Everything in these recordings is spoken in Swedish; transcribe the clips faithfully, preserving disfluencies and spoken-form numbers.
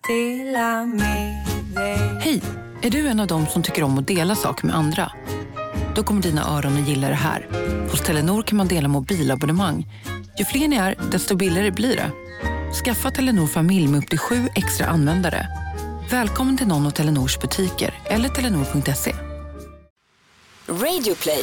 Hej, är du en av dem som tycker om att dela saker med andra? Då kommer dina öron att gilla det här. Hos Telenor kan man dela mobilabonnemang. Ju fler ni är, desto billigare blir det. Skaffa Telenor familj med upp till sju extra användare. Välkommen till någon av Telenors butiker eller telenor punkt se. Radio Play.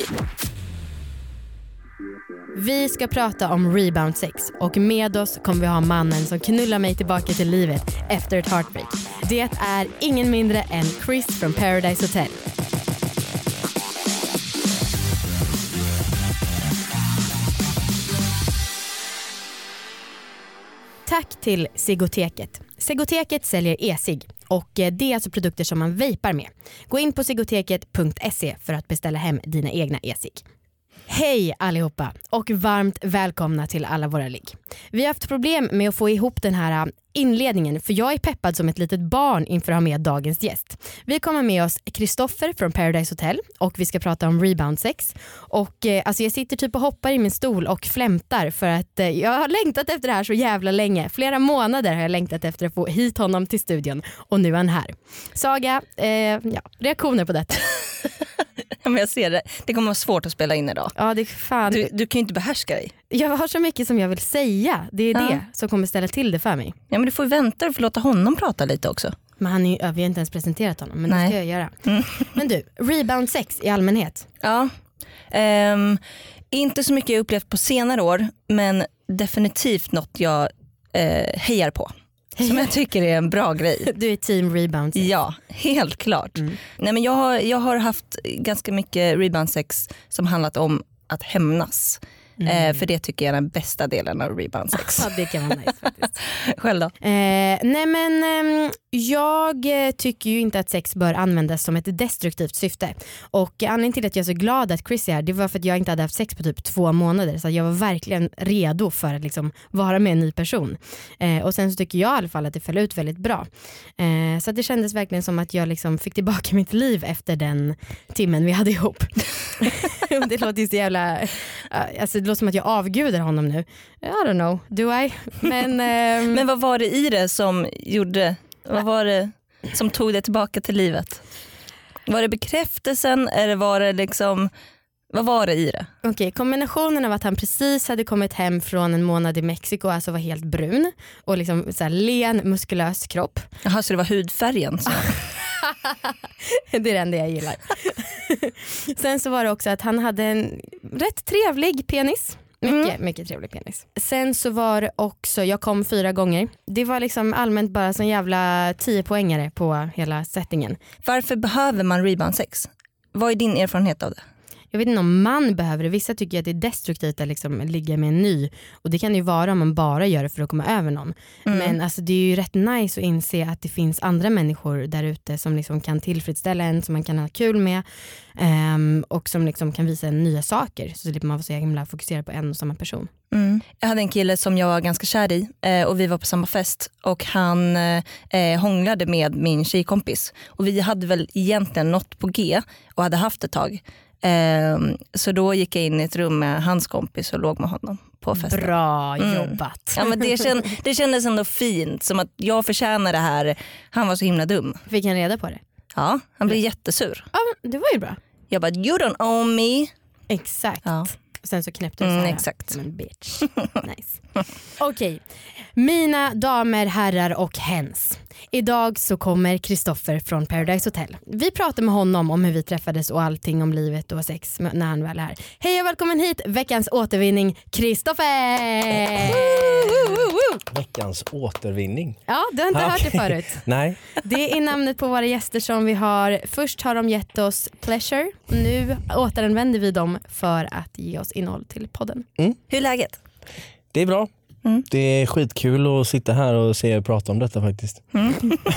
Vi ska prata om rebound sex och med oss kommer vi ha mannen som knullar mig tillbaka till livet efter ett heartbreak. Det är ingen mindre än Chris från Paradise Hotel. Tack till Sigoteket. Sigoteket säljer e-cigg och det är alltså produkter som man vapar med. Gå in på sigoteket punkt se för att beställa hem dina egna e-cigg. Hej allihopa och varmt välkomna till alla våra ligg. Vi har haft problem med att få ihop den här inledningen för jag är peppad som ett litet barn inför att ha med dagens gäst. Vi kommer med oss Kristoffer från Paradise Hotel och vi ska prata om rebound sex. Och eh, alltså jag sitter typ och hoppar i min stol och flämtar för att eh, jag har längtat efter det här så jävla länge. Flera månader har jag längtat efter att få hit honom till studion och nu är han här. Saga, eh, ja, reaktioner på detta? Ja, men jag ser det. Det kommer vara svårt att spela in idag. Ja, det är fan. Du, du kan ju inte behärska dig. Jag har så mycket som jag vill säga. Det är ja. det som kommer ställa till det för mig. Ja, men du får ju vänta och få låta honom prata lite också. Men han är ju, vi har inte ens presenterat honom. Men Nej. det ska jag göra. Mm. Men du, rebound sex i allmänhet. Ja. Um, inte så mycket jag upplevt på senare år. Men definitivt något jag uh, hejar på. Som jag tycker är en bra grej. Du är team rebound sex. Ja, helt klart. Mm. Nej, men jag, har, jag har haft ganska mycket rebound sex som handlat om att hämnas. Mm. Eh, för det tycker jag är den bästa delen av rebound sex. Ja, det kan vara nice faktiskt. Själv då? Eh, nej men eh, jag tycker ju inte att sex bör användas som ett destruktivt syfte. Och anledningen till att jag är så glad att Chris är här, det var för att jag inte hade haft sex på typ två månader. Så jag var verkligen redo för att liksom vara med en ny person. Eh, och sen så tycker jag i alla fall att det föll ut väldigt bra. Eh, så att det kändes verkligen som att jag liksom fick tillbaka mitt liv efter den timmen vi hade ihop. Det låter ju så jävla... Alltså det låter som att jag avgudar honom nu. I don't know, do I? Men, ehm... Men vad var det i det som gjorde, vad var det som tog det tillbaka till livet? Var det bekräftelsen eller var det liksom, vad var det i det? Okej, okay, kombinationen av att han precis hade kommit hem från en månad i Mexiko, alltså var helt brun och liksom så här len, muskulös kropp. Jaha, så det var hudfärgen så. Det är det enda jag gillar. Sen så var det också att han hade en rätt trevlig penis. Mycket, mm. mycket trevlig penis. Sen så var det också, jag kom fyra gånger. Det var liksom allmänt bara sån jävla tio poängare på hela settingen. Varför behöver man rebound sex? Vad är din erfarenhet av det? Jag vet inte om man behöver det. Vissa tycker att det är destruktivt att liksom ligga med en ny. Och det kan det ju vara om man bara gör det för att komma över någon. Mm. Men alltså, det är ju rätt nice att inse att det finns andra människor där ute som liksom kan tillfredsställa en, som man kan ha kul med. Um, och som liksom kan visa en nya saker. Så slipper man vara så himla fokuserad på en och samma person. Mm. Jag hade en kille som jag var ganska kär i eh, och vi var på samma fest och han eh, hånglade med min tjejkompis. Och vi hade väl egentligen något på G och hade haft ett tag. Um, så då gick jag in i ett rum med hans kompis och låg med honom på festen. Bra mm. jobbat. Ja, men det, känd, det kändes ändå fint, som att jag förtjänar det här. Han var så himla dum. Fick han reda på det? Ja, han blev mm. jättesur. Ja, men det var ju bra. Jag bara, you don't owe me. Exakt. Ja. Sen så knäppte du så här. Mm, exakt. Som en bitch. Nice. Okej, okay. Mina damer, herrar och hens. Idag så kommer Kristoffer från Paradise Hotel. Vi pratar med honom om hur vi träffades och allting om livet och sex när han väl är här. Hej och välkommen hit, veckans återvinning, Kristoffer! Veckans återvinning. Ja, du har inte ah, hört okay. det förut. Nej. Det är namnet på våra gäster som vi har. Först har de gett oss pleasure. Nu återanvänder vi dem för att ge oss innehåll till podden. Mm. Hur är läget? Det är bra. Mm. Det är skitkul att sitta här och se er prata om detta faktiskt. Mm.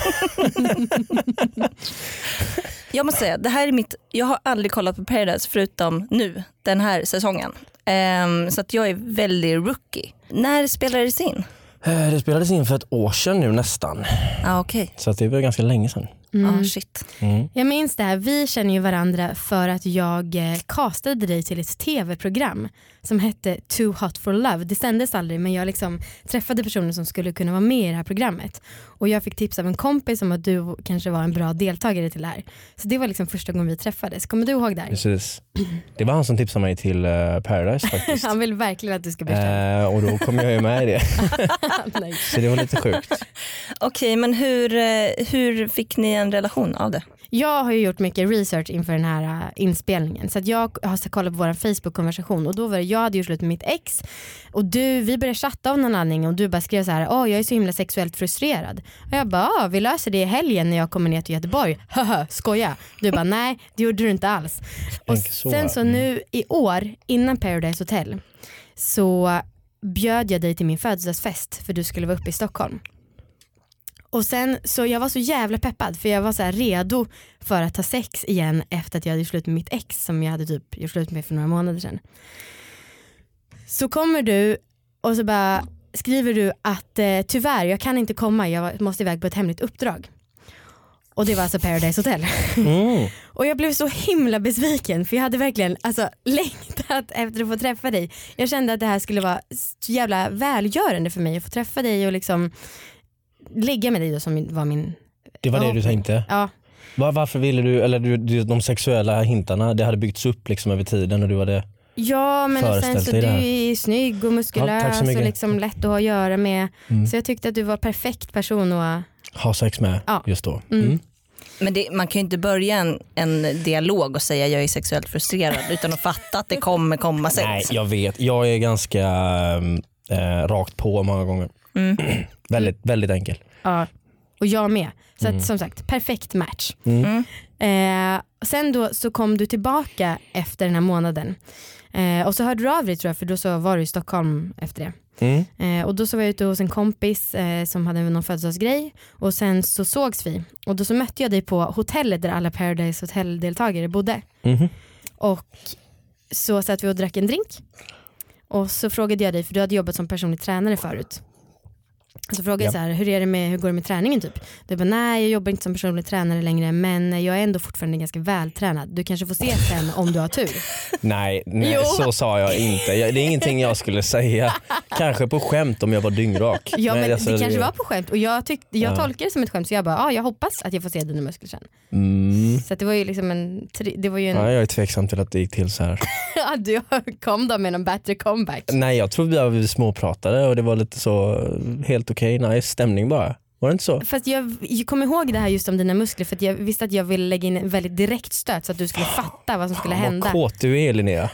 Jag måste säga, det här är mitt, jag har aldrig kollat på Paradise förutom nu, den här säsongen. Um, så att jag är väldigt rookie. När spelades det in? Det spelades in för ett år sedan nu nästan. Ah, okay. Så att det var ganska länge sedan. Mm. Ah, shit. Mm. Jag minns det här, vi känner ju varandra för att jag eh, castade dig till ett tv-program som hette Too Hot for Love. Det sändes aldrig, men jag liksom träffade personer som skulle kunna vara med i det här programmet. Och jag fick tips av en kompis om att du kanske var en bra deltagare till det här. Så det var liksom första gången vi träffades. Kommer du ihåg det här? Precis. Det var han som tipsade mig till uh, Paradise faktiskt. Han vill verkligen att du ska bli känd. Uh, och då kom jag ju med i det. Så det var lite sjukt. Okej, men hur, hur fick ni en relation av det? Jag har ju gjort mycket research inför den här uh, inspelningen. Så att jag har kollat på vår Facebook-konversation. Och då var det, jag hade gjort slut med mitt ex. Och du, vi började chatta av någon anledning. Och du bara skrev så här: åh, oh, jag är så himla sexuellt frustrerad. Och jag bara, ah, vi löser det i helgen när jag kommer ner till Göteborg. Haha, skoja. Du bara, nej, det gjorde du inte alls. Och så, sen så nu i år, innan Paradise Hotel, så bjöd jag dig till min födelsedagsfest. För du skulle vara uppe i Stockholm. Och sen så jag var så jävla peppad, för jag var så här redo för att ha sex igen efter att jag hade gjort slut med mitt ex som jag hade typ gjort slut med för några månader sedan. Så kommer du och så bara skriver du att eh, tyvärr, jag kan inte komma, jag måste iväg på ett hemligt uppdrag. Och det var alltså Paradise Hotel. Mm. Och jag blev så himla besviken, för jag hade verkligen alltså, längtat efter att få träffa dig. Jag kände att det här skulle vara så jävla välgörande för mig att få träffa dig och liksom ligga med dig då, som var min... Det var det du tänkte? Ja. Var, varför ville du, eller du, de sexuella hintarna, det hade byggts upp liksom över tiden och du hade ja, men sen så du är snygg och muskulös ja, och liksom lätt att ha att göra med. Mm. Så jag tyckte att du var perfekt person att ha sex med ja. Just då. Mm. Mm. Men det, man kan ju inte börja en, en dialog och säga jag är sexuellt frustrerad utan att fatta att det kommer komma sex. Nej, jag vet. Jag är ganska äh, rakt på många gånger. Mm. väldigt, väldigt enkel. Ja, och jag med. Så att, mm. som sagt, perfekt match. Mm. Eh, sen då så kom du tillbaka efter den här månaden. Eh, och så hörde du av dig, tror jag, för då så var du i Stockholm efter det. Mm. Eh, och då så var jag ute hos en kompis eh, som hade någon födelsedagsgrej. Och sen så sågs vi. Och då så mötte jag dig på hotellet där alla Paradise Hotel-deltagare bodde. Mm. Och så satt vi och drack en drink. Och så frågade jag dig, för du hade jobbat som personlig tränare förut. Så frågade jag så här, hur är det med, hur går det med träningen typ? Du bara, nej, jag jobbar inte som personlig tränare längre, men jag är ändå fortfarande ganska vältränad. Du kanske får se sen om du har tur. Nej, nej så sa jag inte. Det är ingenting jag skulle säga. Kanske på skämt om jag var dyngrak. Ja, nej, men alltså, det kanske det... var på skämt. Och jag, tyck, jag ja. tolkade det som ett skämt, så jag bara, ah, jag hoppas att jag får se dina muskler sen. Mm. Så att det var ju liksom en... Det var ju en... Ja, jag är tveksam till att det gick till så här. Ja, du kom då med en bättre comeback. Nej, jag tror vi var småpratade och det var lite så helt okej, okay, nice stämning bara. Var det inte så? Fast jag, jag kommer ihåg det här just om dina muskler, för att jag visste att jag ville lägga in en väldigt direkt stöt så att du skulle fatta vad som skulle Fan, hända. Vad kåt du är, Linnea.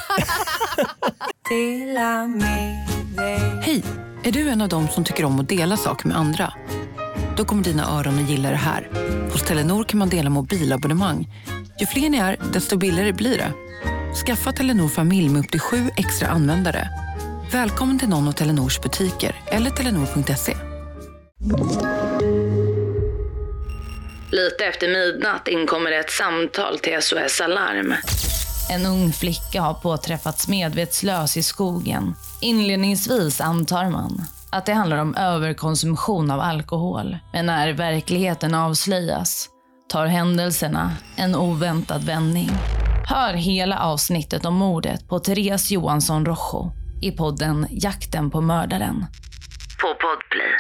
Hej, är du en av dem som tycker om att dela saker med andra? Då kommer dina öron att gilla det här. Hos Telenor kan man dela mobilabonnemang. Ju fler ni är, desto billigare blir det. Skaffa Telenor familj med upp till sju extra användare. Välkommen till någon av Telenors butiker eller telenor punkt se. Lite efter midnatt inkommer ett samtal till S O S Alarm. En ung flicka har påträffats medvetslös i skogen. Inledningsvis antar man att det handlar om överkonsumtion av alkohol. Men när verkligheten avslöjas tar händelserna en oväntad vändning. Hör hela avsnittet om mordet på Therese Johansson Rojo i podden Jakten på mördaren. På Podplay.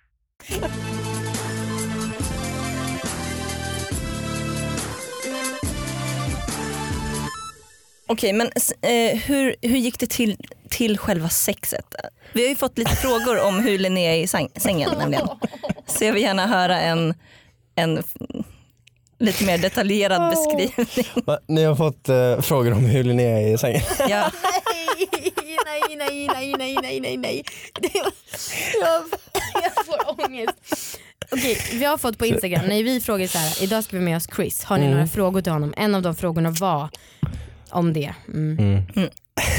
Okej, men eh, hur, hur gick det till, till själva sexet? Vi har ju fått lite frågor om hur Linnea är i säng, sängen nämligen. Så jag vill gärna höra en, en lite mer detaljerad beskrivning. Va? Ni har fått uh, frågor om hur Linnea är i sängen? Ja. Nej, nej, nej, nej, nej, nej, nej. Jag, jag får ångest. Okej, vi har fått på Instagram, när vi frågar så här, idag ska vi med oss Chris. Har ni mm. några frågor till honom? En av de frågorna var om det. Mm. Mm. Mm.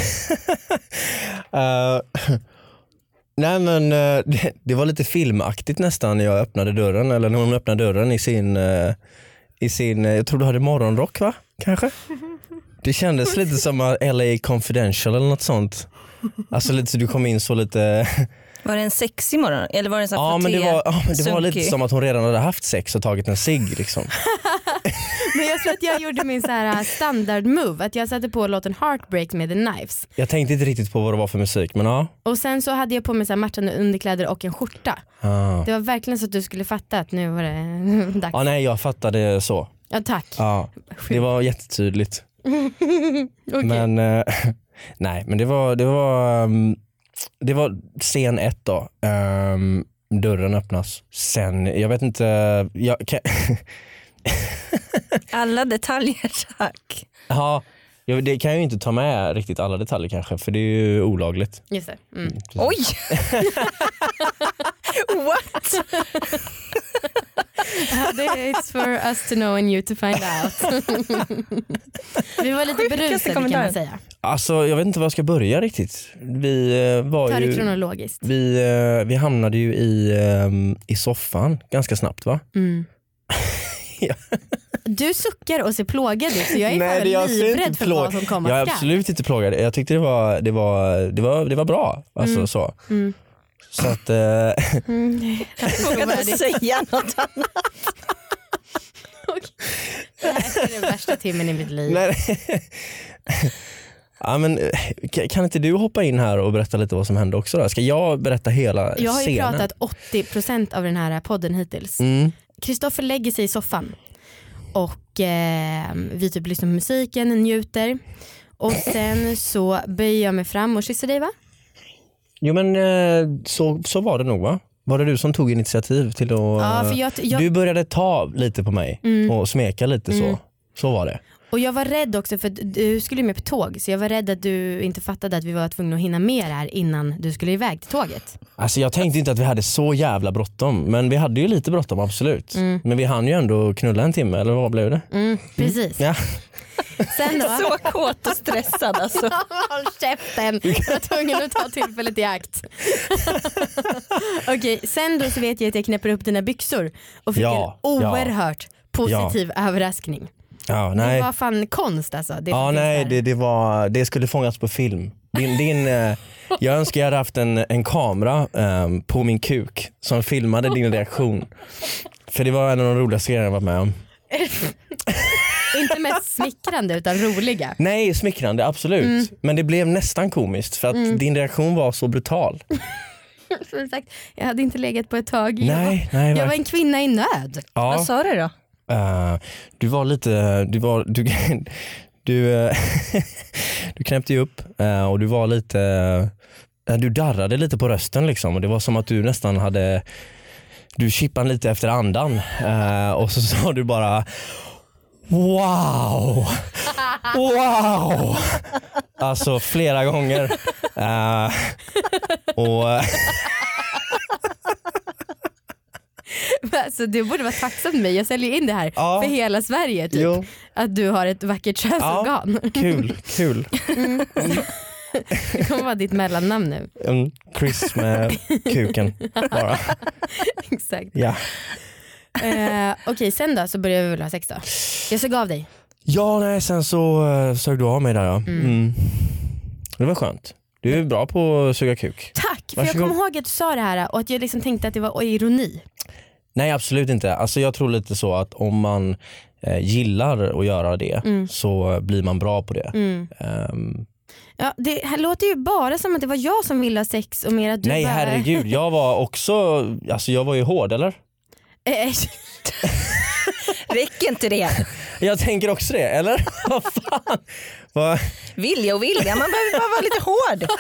uh, nej men uh, det, det var lite filmaktigt nästan när jag öppnade dörren, eller när hon öppnade dörren i sin, uh, i sin uh, jag tror du hade morgonrock, va? Kanske? Det kändes lite som L A Confidential eller något sånt. Alltså lite så du kom in så lite... Var det en sexig morgon? Eller var det en sån här Ja, men det var, ja, men det var lite sunkig? som att hon redan hade haft sex och tagit en cigg liksom. Men jag tror att jag gjorde min så här standard move, att jag satte på låten Heartbreak med The Knives. Jag tänkte inte riktigt på vad det var för musik, men ja. Och sen så hade jag på mig så här matchande underkläder och en skjorta. Ah. Det var verkligen så att du skulle fatta att nu var det dags. Ja, nej, jag fattade så. Ja, tack. Ja, det var jättetydligt. Okay. Men eh, nej, men det var det var um, det var scen ett då. Um, dörren öppnas. Sen, jag vet inte, jag kan Alla detaljer, tack. ja, jag, det kan jag ju inte ta med riktigt alla detaljer kanske, för det är ju olagligt. Just det. Mm. Oj! What? It's for us to know and you to find out. Vi var lite berusade kan man säga. Alltså jag vet inte var jag ska börja riktigt. Vi eh, var Ta det ju kronologiskt. vi, eh, vi hamnade ju i, eh, i soffan ganska snabbt, va? Mm. Ja. Du suckar och ser plågad ut, så jag är Nej, fan jag ser livrädd inte för plåg- vad som komma Jag är skall. absolut inte plågad. Jag tyckte det var, det var, det var, det var bra. Alltså, Mm. så. Mm. Så att... Eh, Mm, Jag vågar inte säga något annat. det här är den värsta timmen i mitt liv. nej, ja, men, kan- kan inte du hoppa in här och berätta lite vad som hände också då? Ska jag berätta hela Jag har ju scenen? pratat åttio procent av den här podden hittills. Mm. Kristoffer lägger sig i soffan och eh, vi typ lyssnar på musiken, njuter. Och sen så böjer jag mig fram och kysser dig, va? Jo, men eh, så, så var det nog, va? Var det du som tog initiativ till att... Ja, för jag, jag, Du började ta lite på mig Mm. och smeka lite Mm. så. Så var det. och jag var rädd också för att du skulle med på tåg, så jag var rädd att du inte fattade att vi var tvungna att hinna med det här innan du skulle iväg till tåget. Alltså jag tänkte inte att vi hade så jävla bråttom, men vi hade ju lite bråttom, absolut. Mm. Men vi hann ju ändå knulla en timme, eller vad blev det? Mm, precis. Ja. Sen då? Så kåt och stressad alltså. Håll käften, jag var tvungen att ta tillfället i akt. Okej, sen då så vet jag att jag knäpper upp dina byxor och fick Ja, en oerhört positiv överraskning. Ja, Det nej. var fan konst alltså. Det Ja, som finns nej, där. det, det, var, det skulle fångats på film. Din, din, eh, jag önskar jag hade haft en, en kamera eh, på min kuk som filmade din reaktion. För det var en av de roligaste grejerna jag varit med om. Inte mest smickrande utan roliga. Nej, smickrande, absolut. Mm. Men det blev nästan komiskt för att Mm. din reaktion var så brutal. Som sagt, jag hade inte legat på ett tag. Nej, jag, var, nej, jag var verkligen. en kvinna i nöd. Ja. Vad sa du då? Uh, du var lite, du var, du, du, uh, du knäppte ju upp uh, och du var lite, uh, du darrade lite på rösten liksom, och det var som att du nästan hade, du chippade lite efter andan uh, och så sa du bara wow, wow, alltså flera gånger uh, och Alltså, du borde vara tacksam med mig. Jag säljer in det här Ja. för hela Sverige typ. Jo. Att du har ett vackert könsorgan. Ja, kul, kul. Mm. Det kommer vara ditt mellannamn nu. En Chris med kuken bara. Exakt. Ja. Eh, Okej, okay, sen då så börjar vi väl ha sex då. Jag såg av dig. Ja, nej, sen så uh, sög du av mig där. Ja. Mm. Mm. Det var skönt. Du är bra på att suga kuk. Tack, för Varsågod. jag kommer ihåg att du sa det här och att jag liksom tänkte att det var ironi. Nej, absolut inte. Alltså, jag tror lite så att om man eh, gillar att göra det Mm. så blir man bra på det. Mm. Um, Ja, det här låter ju bara som att det var jag som ville ha sex och mer att du nej, bara... herregud. Jag var också, alltså jag var ju hård, eller? Eh, Räcker inte det? Jag tänker också det, eller? Vad fan? Vad? Vilja och vilja, man behöver bara vara lite hård.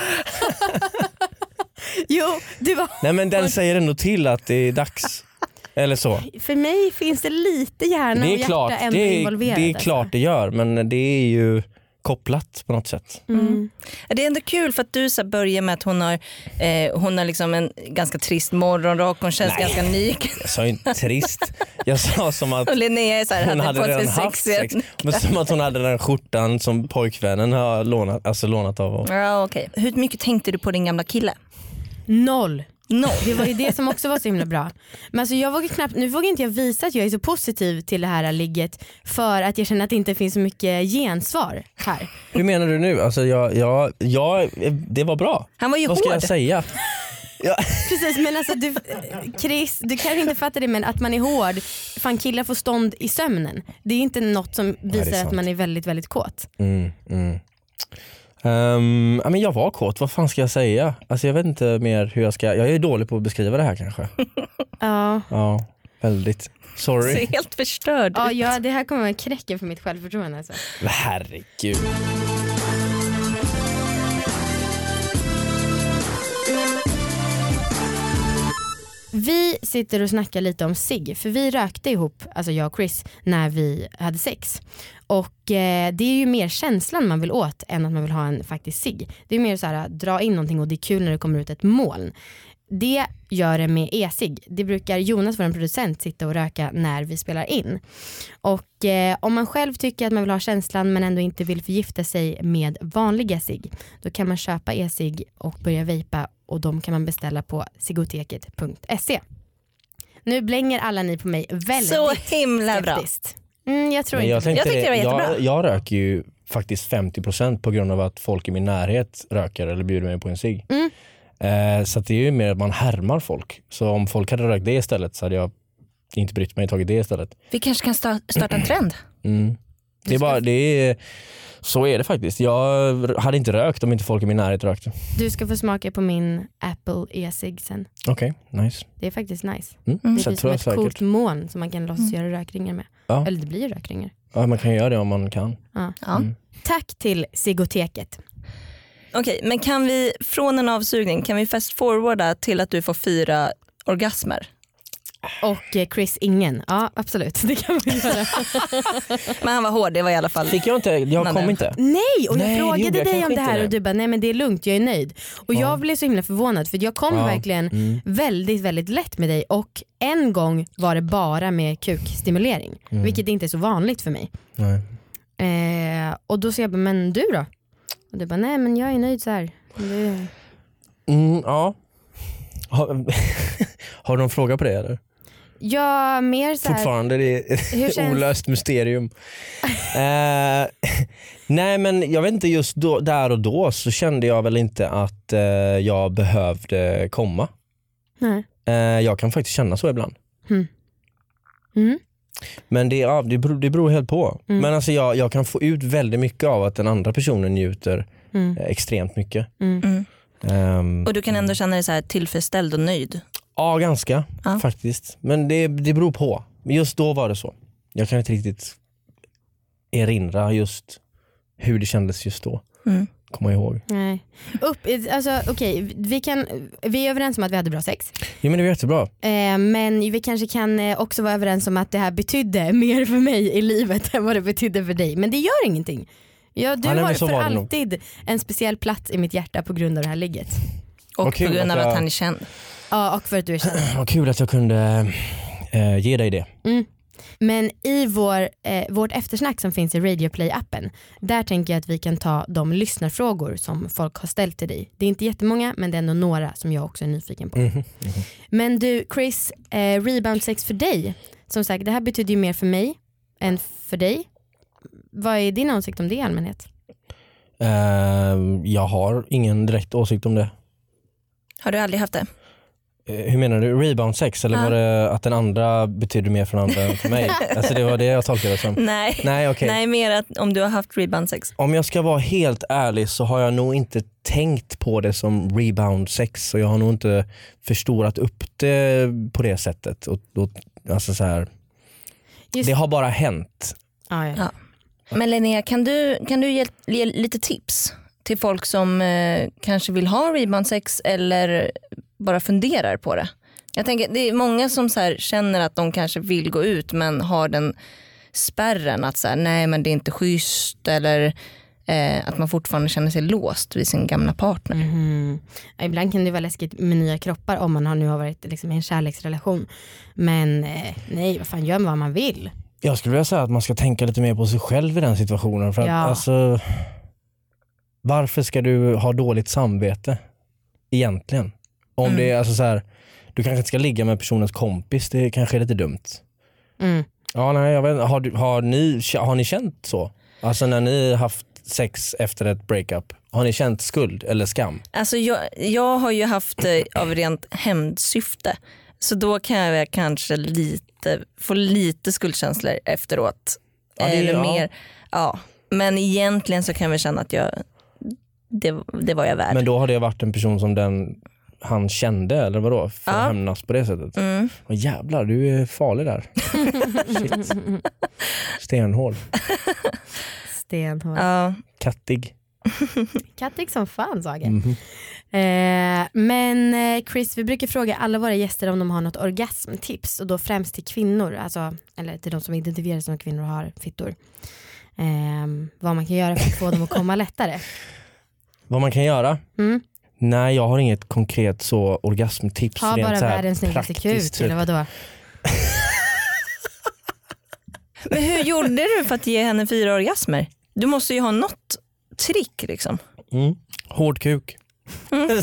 Jo, du var... Nej, men den säger ändå till att det är dags. Eller så. För mig finns det lite hjärna Det och är hjärta klart ändå det är, involverat. det är alltså. klart det gör, men det är ju kopplat på något sätt. Mm. Det är ändå kul för att du så här börjar med att hon har, eh, hon har liksom en ganska trist morgonrock, hon känns Nej. ganska ny. Jag sa inte trist. Jag sa som att Och Linnea är så här, hon hade hade fått redan sig haft sex. sex. Men som att hon hade den skjortan som pojkvännen har lånat, alltså lånat av. Och... Ja, okay. Hur mycket tänkte du på din gamla kille? Noll. No. Det var ju det som också var så himla bra. Men alltså jag vågar knappt, nu vågar inte jag visa att jag är så positiv till det här ligget för att jag känner att det inte finns så mycket gensvar här. Hur menar du nu? Alltså jag, jag, jag, det var bra. Han var ju Vad ska hård. jag säga? Ja. Precis, men alltså du, Chris, du kan inte fatta det, men att man är hård. Fan, killar får stånd i sömnen. Det är inte något som visar Nej, att man är väldigt, väldigt kåt. Mm, mm. Um, ja, men jag var kåt, vad fan ska jag säga? Alltså jag vet inte mer hur jag ska. Jag är dålig på att beskriva det här kanske. Ja. Ja, väldigt. Sorry. Ser helt förstörd Ja, ut. ja, det här kommer vara knäcken för mitt självförtroende alltså. Herregud. Vi sitter och snackar lite om cigg, för vi rökte ihop, alltså jag och Chris, när vi hade sex. Och eh, det är ju mer känslan man vill åt än att man vill ha en faktisk cigg. Det är mer så här, dra in någonting och det är kul när det kommer ut ett moln. Det gör det med e-cigg. Det brukar Jonas, vår producent, sitta och röka när vi spelar in. Och eh, om man själv tycker att man vill ha känslan men ändå inte vill förgifta sig med vanliga cigg, då kan man köpa e-cigg och börja vejpa, och de kan man beställa på sigoteket punkt se. Nu blänger alla ni på mig väldigt Så himla bra. skeptiskt. Mm, jag tror Men inte jag, det. tänkte Jag tyckte det var jättebra. jag, jag röker ju faktiskt femtio procent på grund av att folk i min närhet röker eller bjuder mig på en cigg. Mm. Eh, så att det är ju mer att man härmar folk. Så om folk hade rökt det istället så hade jag inte brytt mig och tagit det istället. Vi kanske kan sta- starta en trend. Mm. Det är bara, det är, så är det faktiskt. Jag hade inte rökt om inte folk i min närhet rökte. Du ska få smaka på min Apple e-cigg sen. Okej, okay, nice. Det är faktiskt nice. Mm. Det Så blir jag tror som jag ett säkert. coolt moln som man kan låtsas göra rökringar med. Ja. Eller det blir ju rökringar. Ja, man kan göra det om man kan. Ja. Ja. Mm. Tack till Sigoteket. Okej, men kan vi från en avsugning kan vi fast forwarda till att du får fyra orgasmer? Och eh, Chris ingen. Ja, absolut. Det kan man göra. Men han var hård, det var i alla fall. Fick jag inte? Jag Nej, kom nej. inte. Nej, och jag Nej, det frågade gjorde jag dig kanske om det här inte och du bara, nej men det är lugnt, jag är nöjd. Och Ja. jag blev så himla förvånad, för jag kom Ja. verkligen Mm. väldigt, väldigt lätt med dig. Och en gång var det bara med kukstimulering, Mm. vilket inte är så vanligt för mig. Nej. Eh, och då sa jag bara, men du då? Och du bara, nej men jag är nöjd så här. Det... Mm, ja. Har, har du någon fråga på det eller? Ja, mer så här. Fortfarande, det är Hur ett känns- olöst mysterium. eh, nej men jag vet inte, just då, där och då så kände jag väl inte att eh, jag behövde komma. Nej. Eh, jag kan faktiskt känna så ibland. Mm. Mm. Men det, ja, det, beror, det beror helt på. Mm. Men alltså jag, jag kan få ut väldigt mycket av att den andra personen njuter Mm. eh, extremt mycket. Mm. Mm. Ehm, Och du kan ändå känna dig så här tillfredsställd och nöjd. ja, ganska Ja. faktiskt. Men det, det beror på. Just då var det så. Jag kan inte riktigt erinra just hur det kändes just då. Mm. Komma ihåg. Nej. Upp, alltså, okej, vi, kan, vi är överens om att vi hade bra sex. Ja, men det var jättebra. Eh, men vi kanske kan eh, också vara överens om att det här betydde mer för mig i livet än vad det betydde för dig. Men det gör ingenting. Ja, du Ja, nej, har men så för var det nog. alltid en speciell plats i mitt hjärta på grund av det här ligget. Och Vad på kul grund att av att jag- han är känd. Ja, och för att du är känd. Vad kul att jag kunde eh, ge dig det. Mm. Men i vår, eh, vårt eftersnack som finns i Radioplay-appen, där tänker jag att vi kan ta de lyssnarfrågor som folk har ställt till dig. Det är inte jättemånga, men det är ändå några som jag också är nyfiken på. Mhm. Men du Chris, eh, rebound sex för dig, som sagt, det här betyder ju mer för mig än för dig. Vad är din åsikt om det i allmänhet? Eh, jag har ingen direkt åsikt om det. Har du aldrig haft det? Eh, hur menar du? Rebound sex? Eller Ja. var det att den andra betyder mer för den andra än för mig? Alltså det var det jag tolkade det som. Nej. Nej, okej. Nej, mer att om du har haft rebound sex. Om jag ska vara helt ärlig så har jag nog inte tänkt på det som rebound sex, och jag har nog inte förstorat upp det på det sättet. Och, och, alltså så här, Just, det har bara hänt. ah, ja. Ja. Men Linnea, kan du, kan du ge, ge lite tips till folk som eh, kanske vill ha rebound sex eller bara funderar på det? Jag tänker, det är många som så här känner att de kanske vill gå ut men har den spärren att så här, nej men det är inte schysst, eller eh, att man fortfarande känner sig låst vid sin gamla partner. Mhm. Ja, ibland kan det vara läskigt med nya kroppar om man har, nu har varit liksom, i en kärleksrelation. Men eh, nej, vad fan, gör man vad man vill. Jag skulle vilja säga att man ska tänka lite mer på sig själv i den situationen. För att, Ja. alltså, varför ska du ha dåligt samvete egentligen? Om Mm. det är alltså så här, du kanske inte ska ligga med personens kompis, det kanske är lite dumt. Mm. Ja, nej, jag vet, inte. har, du, har, ni, har ni känt så? Alltså när ni haft sex efter ett breakup? Har ni känt skuld eller skam? Alltså jag, jag har ju haft det av rent hämndsyfte. Så då kan jag väl kanske lite, få lite skuldkänslor efteråt. Ja, det, eller ja. mer. Ja. Men egentligen så kan vi känna att jag, det, det var jag värd. Men då har det varit en person som den han kände, eller vadå? För att Ja. hämnas på det sättet. Mm. Åh, jävlar, du är farlig där. Shit. Stenhård. Stenhård. Ja. Kattig. Kattig som fan, Saga. Mhm. Eh, men eh, Chris, vi brukar fråga alla våra gäster om de har något orgasmtips, och då främst till kvinnor, alltså, eller till de som identifierar sig som kvinnor och har fittor. Eh, vad man kan göra för att få dem att komma lättare. Vad man kan göra? Mm. Nej, jag har inget konkret så orgasmtips. Ha rent bara så här världens snyggaste praktiskt, kuk, typ. eller vadå? Men hur gjorde du för att ge henne fyra orgasmer? Du måste ju ha något trick liksom. Mm. Hård kuk. Mm.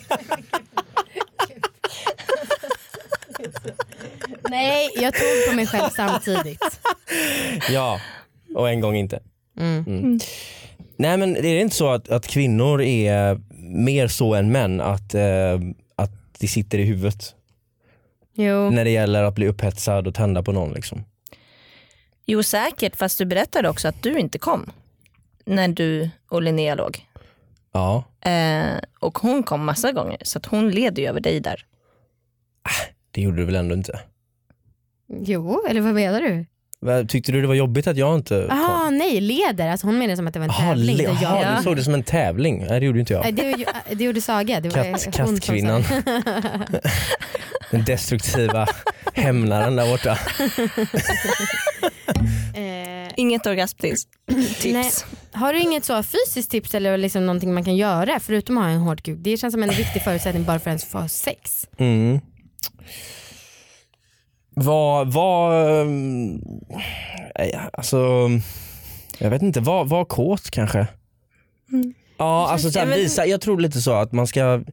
Nej, jag tog på mig själv samtidigt. Ja, och en gång inte. Mm. Mm. Nej, men det är inte så att, att kvinnor är mer så än män, att, eh, att det sitter i huvudet Jo. när det gäller att bli upphetsad och tända på någon liksom. Jo, säkert, fast du berättade också att du inte kom när du och Linnea låg. Ja. Eh, och hon kom massa gånger, så att hon leder ju över dig där. Det gjorde du väl ändå inte? Jo, eller vad menar du? Vad- Tyckte du det var jobbigt att jag inte Jaha, kom? nej, leder. Alltså hon menar som att det var en Aha, tävling. le- där jag... aha, du såg det som en tävling. Nej, det gjorde inte jag. Nej, det, det gjorde Saga. Det var Katt, hon som kattkvinnan. sa. Den destruktiva hämnaren där borta. eh, Inget orgasmtips. nej, har du inget så fysiskt tips eller liksom någonting man kan göra förutom att ha en hård kuk? Det känns som en viktig förutsättning bara för att ens få ha sex. Mm. Vad, vad, um, alltså, jag vet inte, vad, vad kåt kanske? Mm. Ja, alltså så här, Ja, men- visa, jag tror lite så att man ska,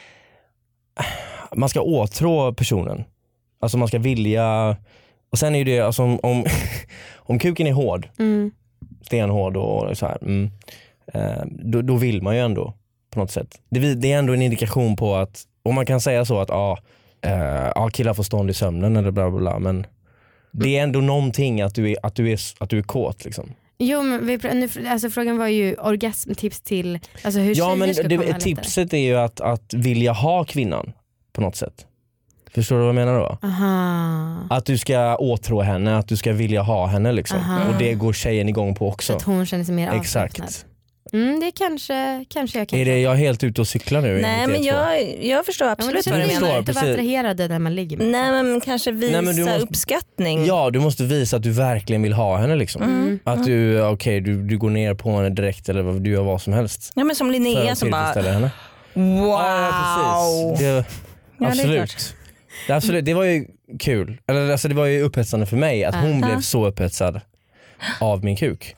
man ska åtrå personen. Alltså man ska vilja, och sen är ju det, alltså om, om, om kuken är hård, Mm. stenhård och så här, mm, eh, då, då vill man ju ändå på något sätt. Det, det är ändå en indikation på att, och man kan säga så att ja, eh, ja killar får stånd i sömnen eller bla bla bla, men det är ändå någonting att du är, att du är, att du är kåt liksom. Jo, men vi, nu, alltså, frågan var ju orgasmtips till alltså, hur Ja, tjejer men ska det, komma lättare. tipset är ju att, att vilja ha kvinnan på något sätt. Förstår du vad jag menar då? Aha. Att du ska åtrå henne, att du ska vilja ha henne liksom. Aha. Och det går tjejen igång på Så också. att hon känner sig mer avslappnad. Exakt. Mm, det kanske, kanske jag kan. Är det jag är helt ute och cyklar nu? Nej, enligt men er två? jag, jag förstår Ja, men absolut det vad du känns förstår, menar. inte att vara precis. attraherade när man ligger med. Nej, men kanske visa Nej, men du måste- uppskattning. Ja, du måste visa att du verkligen vill ha henne liksom. Mm. Att du, okej, du, du går ner på henne direkt eller vad- du gör vad som helst. Ja, men som För Linnea att som bara, tillfredsställa henne. wow. Ja, precis. Det, Ja, det är absolut. klart. Det, absolut. Det var ju kul. Eller, alltså, det var ju upphetsande för mig att hon Ja. blev så upphetsad av min kuk.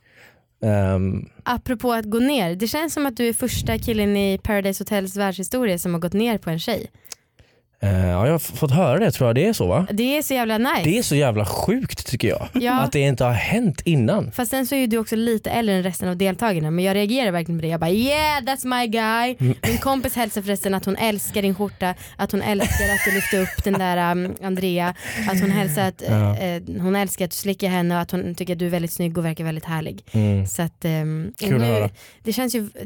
Um, Apropå att gå ner, det känns som att du är första killen i Paradise Hotels världshistoria som har gått ner på en tjej. uh, ja, jag har f- fått höra det, tror jag. Det är så, va? Det är så jävla nice. Det är så jävla sjukt tycker jag. Ja. Att det inte har hänt innan. Fast sen så är ju du också lite äldre än resten av deltagarna. Men jag reagerar verkligen på det. Jag bara yeah that's my guy. Mm. Min kompis hälsar förresten att hon älskar din skjorta. Att hon älskar att du lyfter upp den där um, Andrea. Att hon hälsar att Ja. eh, hon älskar att du slickar henne. Och att hon tycker att du är väldigt snygg och verkar väldigt härlig. Mm. Så att um, Kul att höra. det känns ju.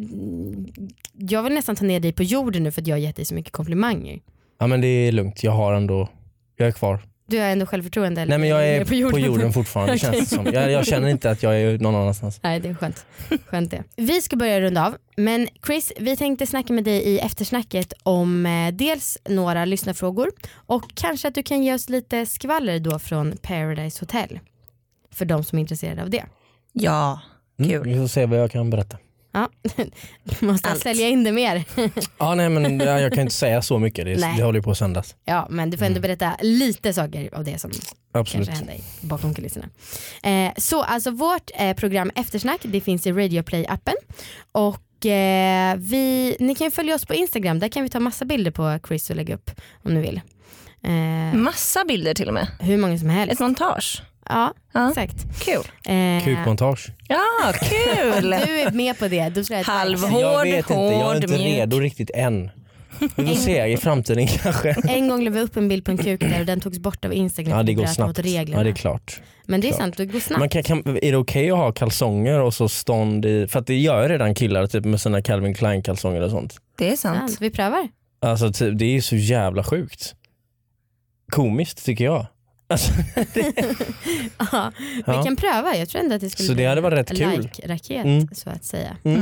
Jag vill nästan ta ner dig på jorden nu. För att jag har gett dig så mycket komplimanger. Ja, men det är lugnt. Jag har ändå, jag är kvar. Du har ändå självförtroende eller? Nej, men jag är på jorden, på jorden fortfarande. Okej. Känns det som. Jag, jag känner inte att jag är någon annanstans. Nej, det är skönt. skönt det. Vi ska börja runda av. Men Chris, vi tänkte snacka med dig i eftersnacket om eh, dels några lyssnarfrågor och kanske att du kan ge oss lite skvaller då från Paradise Hotel. För de som är intresserade av det. Ja, Mm, kul. vi får se vad jag kan berätta. Ja, du måste Allt. sälja in det mer. Ja, nej, men jag, jag kan inte säga så mycket. Det, Nej. det håller ju på att sändas. Ja, men du får ändå berätta lite saker av det som Absolut. kanske händer bakom kulisserna. Eh, så alltså vårt eh, program Eftersnack, det finns i Radio Play-appen. Och eh, vi, ni kan ju följa oss på Instagram. Där kan vi ta massa bilder på Chris och lägga upp om ni vill. Eh, Massa bilder till och med. hur många som Ett helst. montage. Ja, Ja. exakt. Kul. Eh, Kukmontage. Ja, kul. du är med på det. Då tror jag att- Halvhård, Jag vet inte, jag är hård, inte mjuk. redo riktigt än. Vi får se i framtiden kanske. En gång la vi upp en bild på en kuk där och den togs bort av Instagram. Ja, det för går bröt snabbt. mot reglerna. Ja, det är klart. Men det är klart. sant, det går snabbt. Man kan, kan, är det okej att ha kalsonger och så stånd i, för att det gör ju redan killar typ med sina Calvin Klein kalsonger och sånt. Det är sant. Sant. Vi prövar. Alltså typ, det är så jävla sjukt. Komiskt tycker jag. Alltså, Ja, vi Ja. kan pröva. Jag tror ändå att det skulle Så det hade varit rätt bli en kul. like-raket Mm. så att säga. Mm.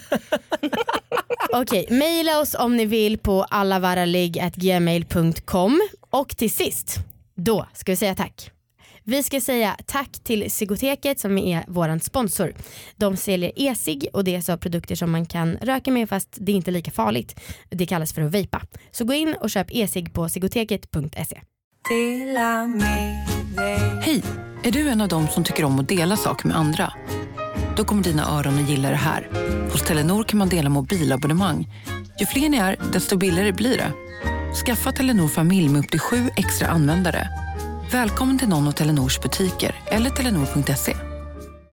Okej, mejla oss om ni vill på allavaraligg at gmail punkt com. Och till sist, då ska vi säga tack. Vi ska säga tack till Sigoteket som är våran sponsor. De säljer e-cigg och det är så produkter som man kan röka med fast det är inte lika farligt. Det kallas för att vejpa. Så gå in och köp e-cigg på sigoteket punkt se. Hej, är du en av dem som tycker om att dela saker med andra? Då kommer dina öron att gilla det här. Hos Telenor kan man dela mobilabonnemang. Ju fler ni är, desto billigare blir det. Skaffa Telenor familj med upp till sju extra användare. Välkommen till någon av Telenors butiker eller telenor punkt se.